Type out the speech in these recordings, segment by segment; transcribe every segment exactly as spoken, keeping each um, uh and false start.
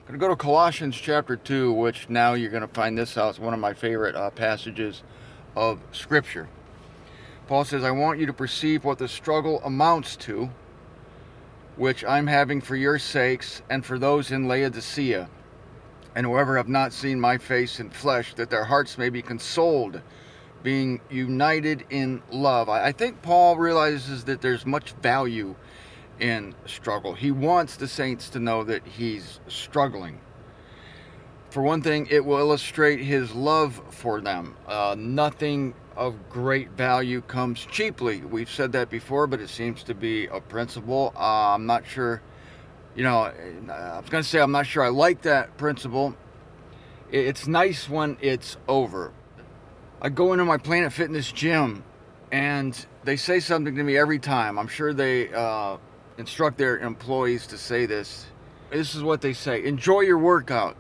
I'm going to go to Colossians chapter two, which now you're going to find this out. It's one of my favorite uh, passages of Scripture. Paul says, I want you to perceive what the struggle amounts to, which I'm having for your sakes and for those in Laodicea, and whoever have not seen my face in flesh, that their hearts may be consoled, being united in love. I, I think Paul realizes that there's much value in struggle. He wants the saints to know that he's struggling. For one thing, it will illustrate his love for them. Uh, nothing of great value comes cheaply. We've said that before, but it seems to be a principle. Uh, I'm not sure, you know, I was going to say I'm not sure I like that principle. It's nice when it's over. I go into my Planet Fitness gym, and they say something to me every time. I'm sure they uh, instruct their employees to say this. This is what they say: enjoy your workout.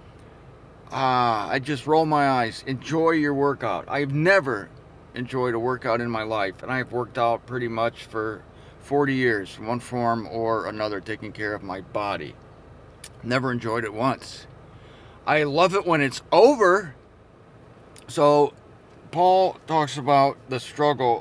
Ah, I just roll my eyes. Enjoy your workout. I've never enjoyed a workout in my life, and I've worked out pretty much for forty years, in one form or another, taking care of my body. Never enjoyed it once. I love it when it's over. So Paul talks about the struggle.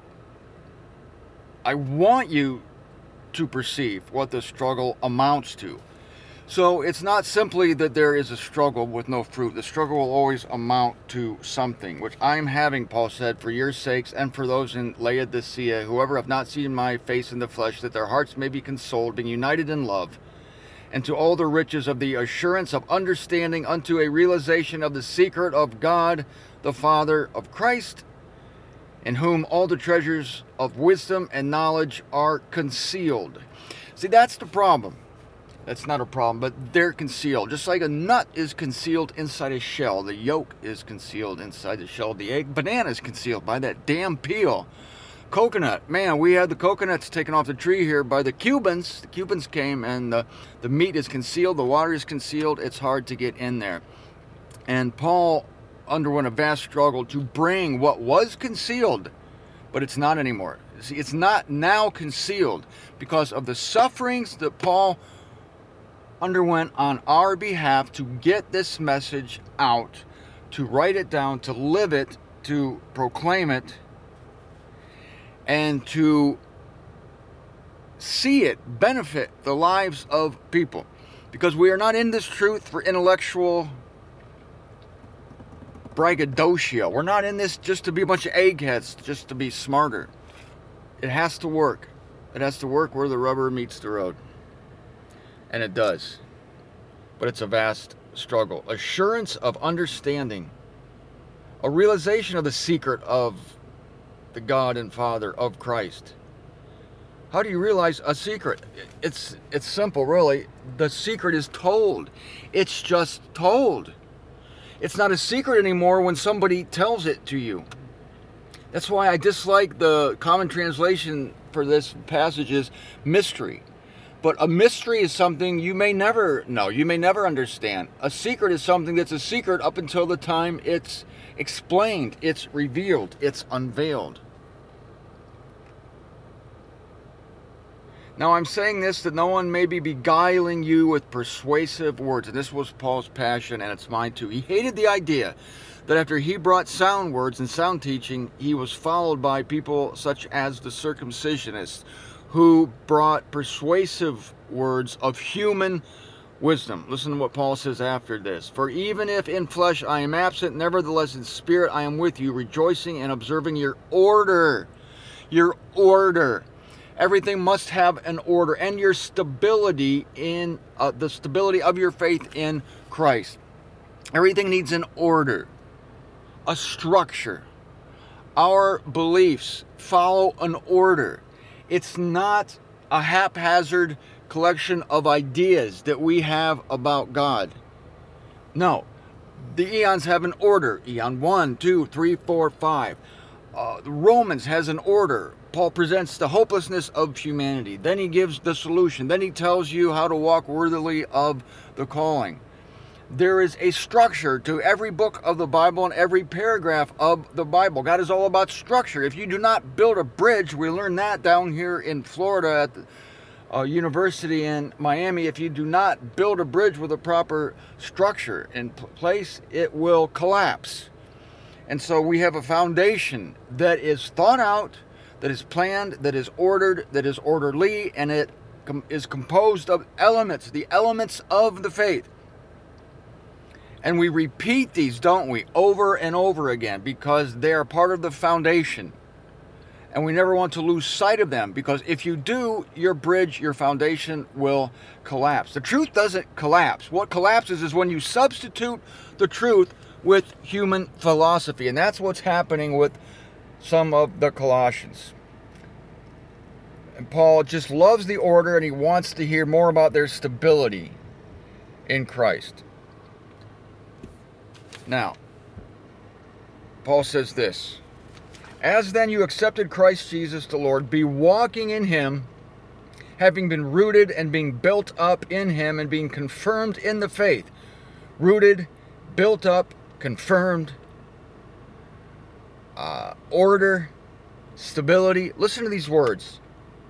I want you to perceive what the struggle amounts to. So it's not simply that there is a struggle with no fruit. The struggle will always amount to something, which I'm having, Paul said, for your sakes and for those in Laodicea, whoever have not seen my face in the flesh, that their hearts may be consoled, being united in love, and to all the riches of the assurance of understanding unto a realization of the secret of God, the Father of Christ, in whom all the treasures of wisdom and knowledge are concealed. See, that's the problem. That's not a problem, but they're concealed. Just like a nut is concealed inside a shell, the yolk is concealed inside the shell of the egg. Banana is concealed by that damn peel. Coconut, man, we had the coconuts taken off the tree here by the Cubans. The Cubans came, and the, the meat is concealed, the water is concealed. It's hard to get in there. And Paul underwent a vast struggle to bring what was concealed, but it's not anymore. See, it's not now concealed because of the sufferings that Paul underwent on our behalf to get this message out, to write it down, to live it, to proclaim it, and to see it benefit the lives of people. Because we are not in this truth for intellectual braggadocio. We're not in this just to be a bunch of eggheads, just to be smarter. It has to work. It has to work where the rubber meets the road. And it does. But it's a vast struggle. Assurance of understanding. A realization of the secret of the God and Father of Christ. How do you realize a secret? It's it's simple, really. The secret is told. It's just told. It's not a secret anymore when somebody tells it to you. That's why I dislike the common translation for this passage is mystery. But a mystery is something you may never know. You may never understand. A secret is something that's a secret up until the time it's explained, it's revealed, it's unveiled. Now I'm saying this that no one may be beguiling you with persuasive words. And this was Paul's passion, and it's mine too. He hated the idea that after he brought sound words and sound teaching, he was followed by people such as the circumcisionists, who brought persuasive words of human wisdom. Listen to what Paul says after this. For even if in flesh I am absent, nevertheless in spirit I am with you, rejoicing and observing your order. Your order. Everything must have an order, and your stability in uh, the stability of your faith in Christ. Everything needs an order, a structure. Our beliefs follow an order. It's not a haphazard collection of ideas that we have about God. No, the eons have an order. Eon one, two, three, four, five. Uh, Romans has an order. Paul presents the hopelessness of humanity. Then he gives the solution. Then he tells you how to walk worthily of the calling. There is a structure to every book of the Bible and every paragraph of the Bible. God is all about structure. If you do not build a bridge, we learned that down here in Florida at the, uh, university in Miami, if you do not build a bridge with a proper structure in place, it will collapse. And so we have a foundation that is thought out, that is planned, that is ordered, that is orderly, and it com- is composed of elements, the elements of the faith. And we repeat these, don't we, over and over again, because they are part of the foundation. And we never want to lose sight of them, because if you do, your bridge, your foundation will collapse. The truth doesn't collapse. What collapses is when you substitute the truth with human philosophy. And that's what's happening with some of the Colossians. And Paul just loves the order, and he wants to hear more about their stability in Christ. Now, Paul says this: as then you accepted Christ Jesus the Lord, be walking in him, having been rooted and being built up in him, and being confirmed in the faith. Rooted, built up, confirmed, uh, order, stability. Listen to these words.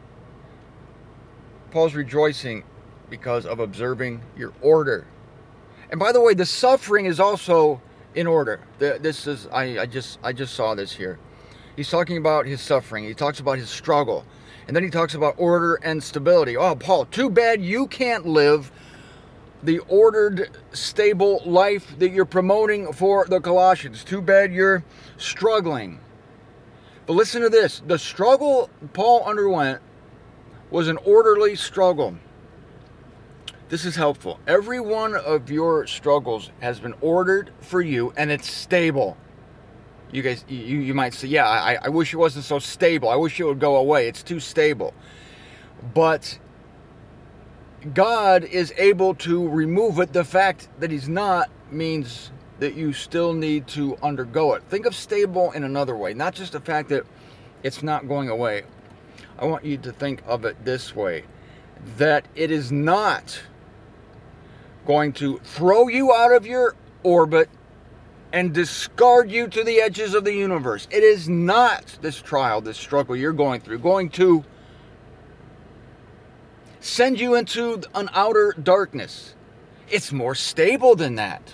Paul's rejoicing because of observing your order. And by the way, the suffering is also in order. This is I, I just I just saw this here. He's talking about his suffering. He talks about his struggle. And then he talks about order and stability. Oh, Paul, too bad you can't live the ordered, stable life that you're promoting for the Colossians. Too bad you're struggling. But listen to this. The struggle Paul underwent was an orderly struggle. This is helpful. Every one of your struggles has been ordered for you, and it's stable. You guys, you, you might say, yeah, I, I wish it wasn't so stable. I wish it would go away. It's too stable. But God is able to remove it. The fact that he's not means that you still need to undergo it. Think of stable in another way, not just the fact that it's not going away. I want you to think of it this way, that it is not going to throw you out of your orbit and discard you to the edges of the universe. It is not this trial, this struggle you're going through, going to send you into an outer darkness. It's more stable than that.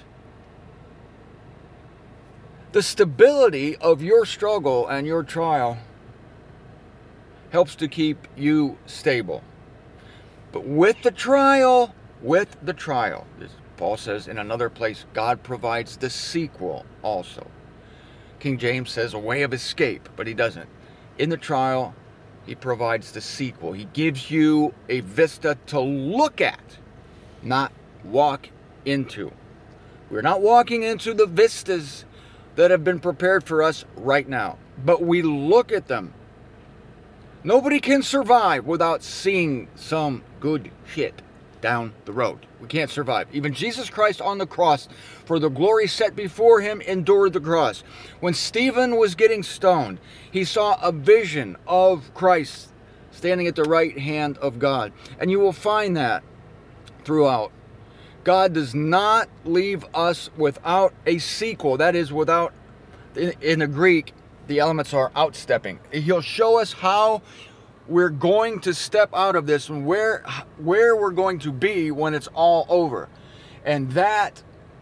The stability of your struggle and your trial helps to keep you stable. But with the trial, with the trial, as Paul says in another place, God provides the sequel also. King James says a way of escape, but he doesn't. In the trial, he provides the sequel. He gives you a vista to look at, not walk into. We're not walking into the vistas that have been prepared for us right now, but we look at them. Nobody can survive without seeing some good shit down the road. We can't survive. Even Jesus Christ on the cross, for the glory set before him, endured the cross. When Stephen was getting stoned, he saw a vision of Christ standing at the right hand of God. And you will find that throughout. God does not leave us without a sequel. That is, without, in, in the Greek, the elements are outstepping. He'll show us how we're going to step out of this and where where we're going to be when it's all over. And that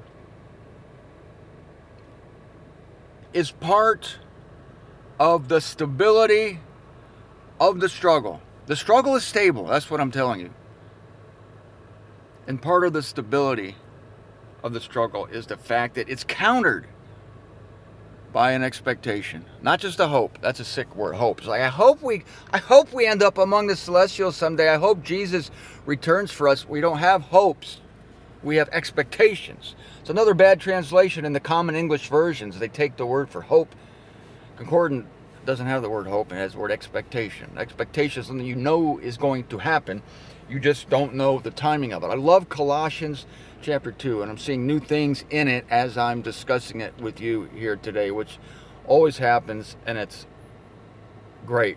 is part of the stability of the struggle. The struggle is stable, that's what I'm telling you. And part of the stability of the struggle is the fact that it's countered by an expectation, not just a hope. That's a sick word, hope. It's like, I hope we I hope we end up among the celestials someday. I hope Jesus returns for us. We don't have hopes. We have expectations. It's another bad translation in the common English versions. They take the word for hope. Concordant doesn't have the word hope. It has the word expectation. Expectation is something you know is going to happen. You just don't know the timing of it. I love Colossians chapter two, and I'm seeing new things in it as I'm discussing it with you here today, which always happens, and it's great.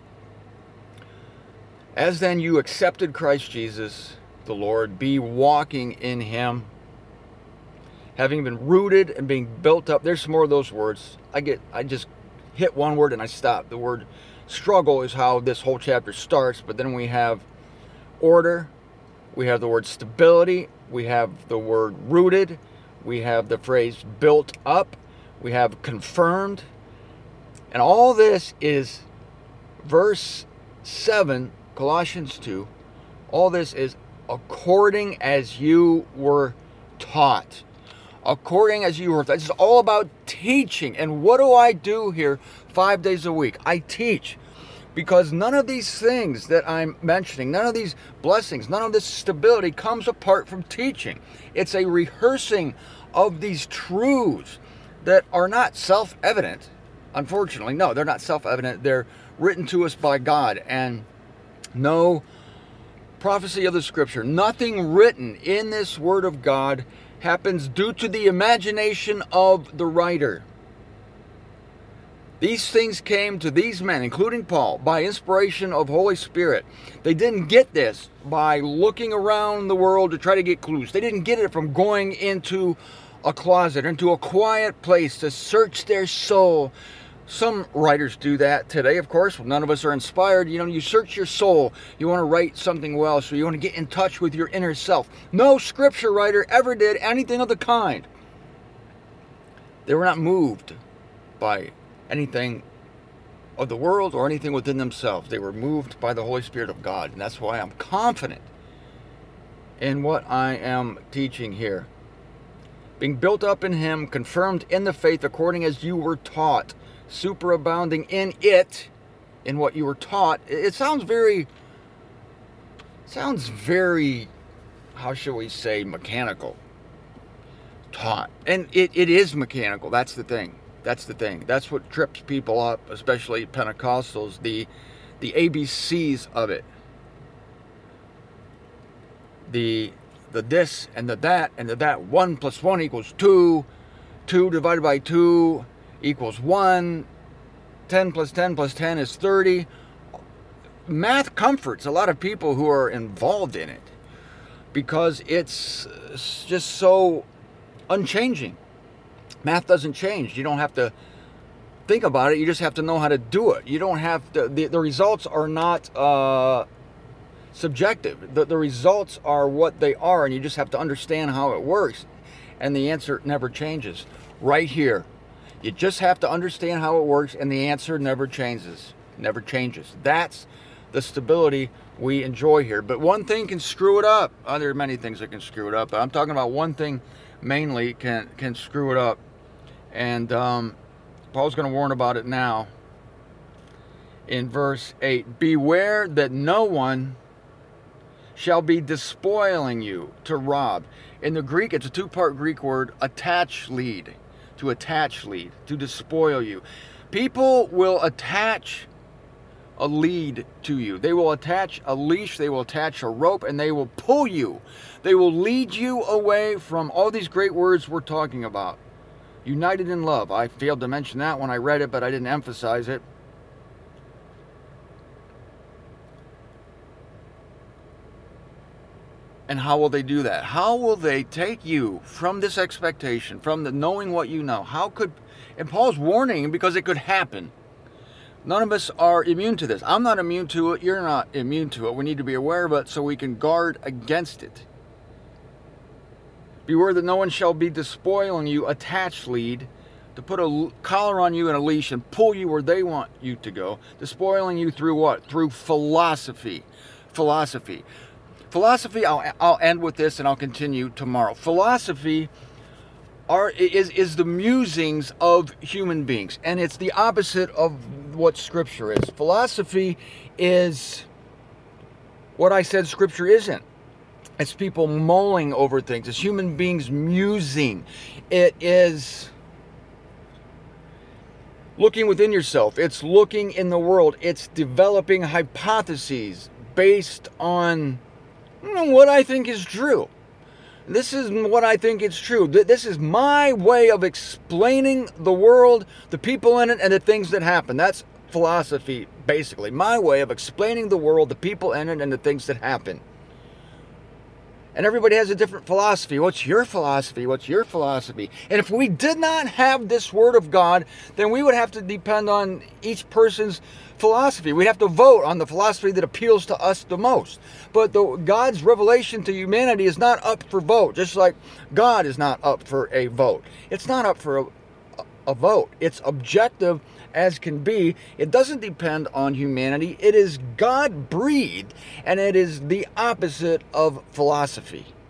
As then you accepted Christ Jesus, the Lord, be walking in him, having been rooted and being built up. There's some more of those words. I get, I just hit one word and I stop. The word struggle is how this whole chapter starts, but then we have order, we have the word stability, we have the word rooted, we have the phrase built up, we have confirmed, and all this is verse seven, Colossians two, all this is according as you were taught. According as you were taught. This is all about teaching. And what do I do here five days a week? I teach. Because none of these things that I'm mentioning, none of these blessings, none of this stability comes apart from teaching. It's a rehearsing of these truths that are not self-evident. Unfortunately, no, they're not self-evident. They're written to us by God. And no prophecy of the Scripture, nothing written in this Word of God happens due to the imagination of the writer. These things came to these men, including Paul, by inspiration of Holy Spirit. They didn't get this by looking around the world to try to get clues. They didn't get it from going into a closet, into a quiet place to search their soul. Some writers do that today, of course. None of us are inspired. You know, you search your soul. You want to write something well, so you want to get in touch with your inner self. No scripture writer ever did anything of the kind. They were not moved by anything of the world or anything within themselves. They were moved by the Holy Spirit of God. And that's why I'm confident in what I am teaching here. Being built up in Him, confirmed in the faith according as you were taught, superabounding in it, in what you were taught. It sounds very, sounds very, how shall we say, mechanical. Taught. And it, it is mechanical. That's the thing. That's the thing. That's what trips people up, especially Pentecostals, the the A B Cs of it. The the this and the that and the that. One plus one equals two. Two divided by two equals one. Ten plus ten plus ten is thirty. Math comforts a lot of people who are involved in it because it's just so unchanging. Math doesn't change. You don't have to think about it. You just have to know how to do it. You don't have to, the, the results are not uh, subjective. The, the results are what they are, and you just have to understand how it works. And the answer never changes. Right here. You just have to understand how it works, and the answer never changes. Never changes. That's the stability we enjoy here. But one thing can screw it up. Oh, there are many things that can screw it up, but I'm talking about one thing mainly can, can screw it up. And um, Paul's going to warn about it now. In verse eight, beware that no one shall be despoiling you to rob. In the Greek, it's a two-part Greek word, attach lead. To attach lead, to despoil you. People will attach a lead to you. They will attach a leash, they will attach a rope, and they will pull you. They will lead you away from all these great words we're talking about. United in love. I failed to mention that when I read it, but I didn't emphasize it. And how will they do that? How will they take you from this expectation, from the knowing what you know? How could, and Paul's warning because it could happen. None of us are immune to this. I'm not immune to it. You're not immune to it. We need to be aware of it so we can guard against it. Beware that no one shall be despoiling you, attach lead, to put a collar on you and a leash and pull you where they want you to go. Despoiling you through what? Through philosophy. Philosophy. Philosophy, I'll, I'll end with this and I'll continue tomorrow. Philosophy are is, is the musings of human beings. And it's the opposite of what Scripture is. Philosophy is what I said Scripture isn't. It's people mulling over things. It's human beings musing. It is looking within yourself. It's looking in the world. It's developing hypotheses based on what I think is true. This is what I think is true. This is my way of explaining the world, the people in it, and the things that happen. That's philosophy, basically. My way of explaining the world, the people in it, and the things that happen. And everybody has a different philosophy. What's your philosophy? What's your philosophy? And if we did not have this Word of God, then we would have to depend on each person's philosophy. We'd have to vote on the philosophy that appeals to us the most. But the, God's revelation to humanity is not up for vote, just like God is not up for a vote. It's not up for a, a vote. It's objective as can be. It doesn't depend on humanity. It is God-breathed, and it is the opposite of philosophy.